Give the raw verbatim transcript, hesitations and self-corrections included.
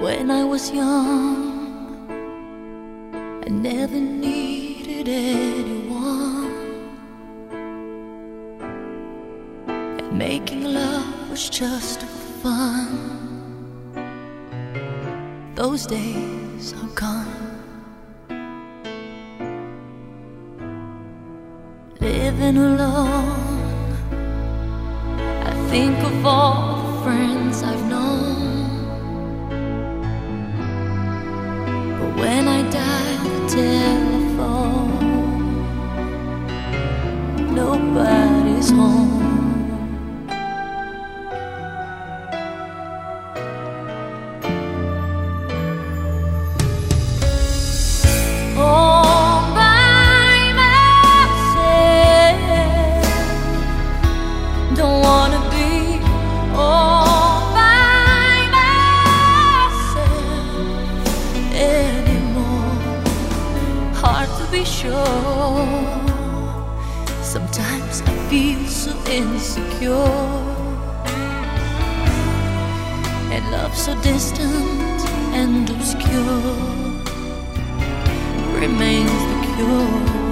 When I was young, I never needed anyone, and making love was just for fun. Those days are gone. Living alone, I think of all the friends I've known. But when I dial the telephone, nobody's home. Sure, sometimes I feel so insecure, and love so distant and obscure remains the cure.